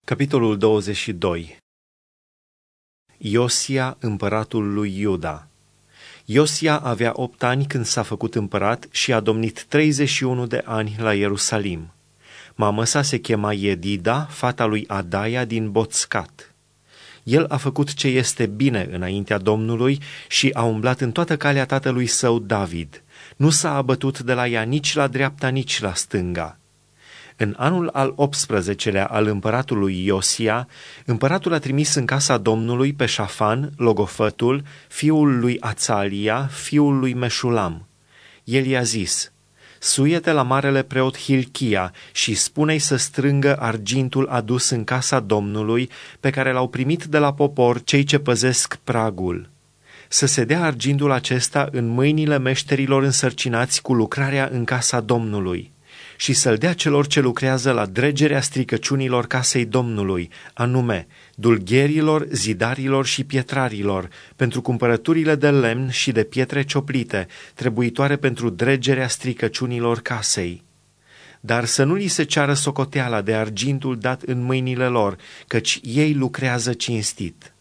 Capitolul 22. Iosia, împăratul lui Iuda. Iosia avea 8 ani când s-a făcut împărat și a domnit 31 de ani la Ierusalim. Mama sa se chema Edida, fata lui Adaia din Boțcat. El a făcut ce este bine înaintea Domnului și a umblat în toată calea tatălui său David. Nu s-a abătut de la ea nici la dreapta, nici la stânga. În anul al 18-lea al împăratului Iosia, împăratul a trimis în casa Domnului pe Șafan, logofătul, fiul lui Atzalia, fiul lui Meșulam. El i-a zis: suie-te la marele preot Hilchia și spune-i să strângă argintul adus în casa Domnului, pe care l-au primit de la popor cei ce păzesc pragul. Să se dea argintul acesta în mâinile meșterilor însărcinați cu lucrarea în casa Domnului și să-l dea celor ce lucrează la dregerea stricăciunilor casei Domnului, anume dulgherilor, zidarilor și pietrarilor, pentru cumpărăturile de lemn și de pietre cioplite, trebuitoare pentru dregerea stricăciunilor casei. Dar să nu li se ceară socoteala de argintul dat în mâinile lor, căci ei lucrează cinstit.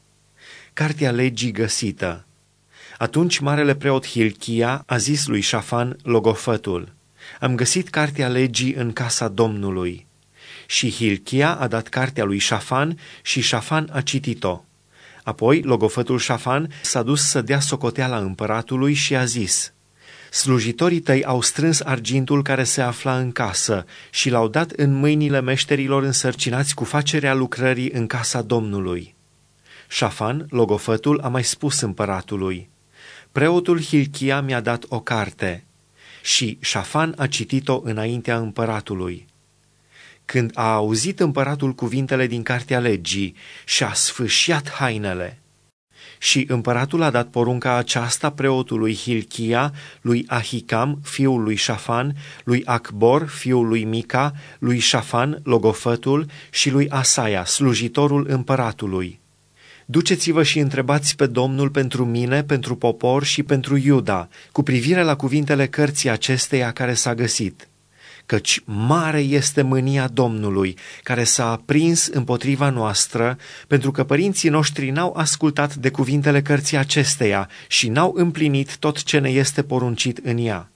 Cartea legii găsită. Atunci marele preot Hilchia a zis lui Șafan, logofătul: am găsit cartea legii în casa Domnului. Și Hilchia a dat cartea lui Șafan și Șafan a citit-o. Apoi logofătul Șafan s-a dus să dea socoteala împăratului și a zis: slujitorii tăi au strâns argintul care se afla în casă și l-au dat în mâinile meșterilor însărcinați cu facerea lucrării în casa Domnului. Șafan, logofătul, a mai spus împăratului: preotul Hilchia mi-a dat o carte. Și Șafan a citit-o înaintea împăratului. Când a auzit împăratul cuvintele din cartea legii, și-a sfâșiat hainele. Și împăratul a dat porunca aceasta preotului Hilchia, lui Ahicam, fiul lui Șafan, lui Acbor, fiul lui Mica, lui Șafan, logofătul, și lui Asaia, slujitorul împăratului: duceți-vă și întrebați pe Domnul pentru mine, pentru popor și pentru Iuda, cu privire la cuvintele cărții acesteia care s-a găsit, căci mare este mânia Domnului, care s-a aprins împotriva noastră, pentru că părinții noștri n-au ascultat de cuvintele cărții acesteia și n-au împlinit tot ce ne este poruncit în ea.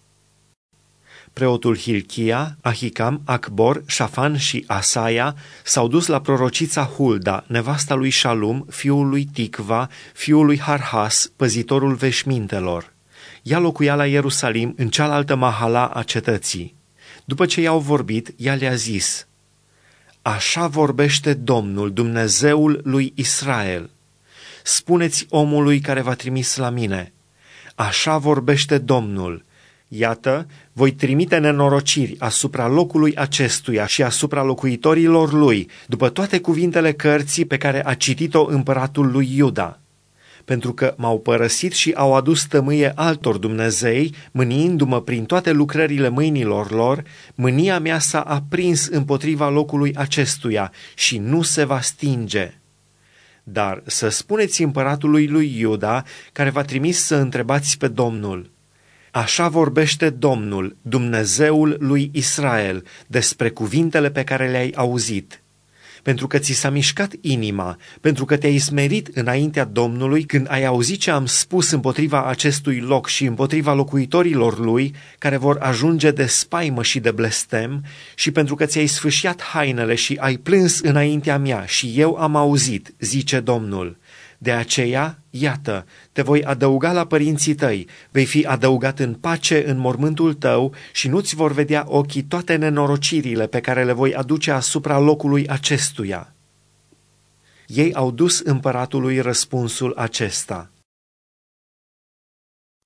Preotul Hilchia, Ahicam, Acbor, Șafan și Asaia s-au dus la prorocița Hulda, nevasta lui Șalum, fiul lui Ticva, fiul lui Harhas, păzitorul veșmintelor. Ea locuia la Ierusalim, în cealaltă mahala a cetății. După ce i-au vorbit, ea le-a zis: așa vorbește Domnul, Dumnezeul lui Israel. Spuneți omului care v-a trimis la mine: așa vorbește Domnul: iată, voi trimite nenorociri asupra locului acestuia și asupra locuitorilor lui, după toate cuvintele cărții pe care a citit-o împăratul lui Iuda. Pentru că m-au părăsit și au adus tămâie altor dumnezei, mâniindu-mă prin toate lucrările mâinilor lor, mânia mea s-a aprins împotriva locului acestuia și nu se va stinge. Dar să spuneți împăratului lui Iuda, care v-a trimis să întrebați pe Domnul: așa vorbește Domnul, Dumnezeul lui Israel, despre cuvintele pe care le-ai auzit. Pentru că ți s-a mișcat inima, pentru că te-ai smerit înaintea Domnului când ai auzit ce am spus împotriva acestui loc și împotriva locuitorilor lui, care vor ajunge de spaimă și de blestem, și pentru că ți-ai sfâșiat hainele și ai plâns înaintea mea și eu am auzit, zice Domnul. De aceea, iată, te voi adăuga la părinții tăi, vei fi adăugat în pace în mormântul tău și nu-ți vor vedea ochii toate nenorocirile pe care le voi aduce asupra locului acestuia. Ei au dus împăratului răspunsul acesta: